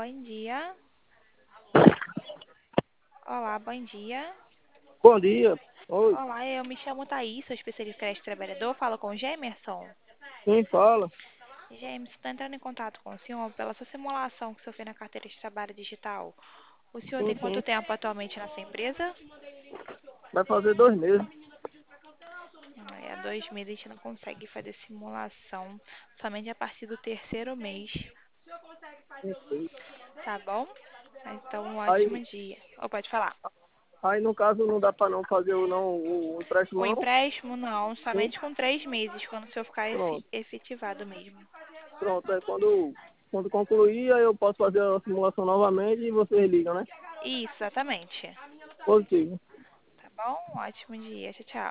bom dia. Olá, bom dia. Bom dia. Oi, Olá, eu me chamo Thaís, sou especialista em creche trabalhador. Falo com o Gemerson. quem fala? Gemerson, estou entrando em contato com o senhor pela sua simulação que o senhor fez na carteira de trabalho digital. O senhor Sim, tem quanto sim. tempo atualmente na sua empresa? Vai fazer 2 meses. Há 2 meses a gente não consegue fazer simulação, somente a partir do terceiro mês, Ok. tá bom? Então, um ótimo Aí, dia. Ou pode falar. aí no caso não dá para não fazer o empréstimo O não? empréstimo, não, Sim. somente com 3 meses, quando o senhor ficar Pronto. efetivado mesmo. Pronto. Quando concluir, aí eu posso fazer a simulação novamente e vocês ligam, né? Isso, exatamente. Positivo. Tá bom? Um ótimo dia. Tchau, tchau.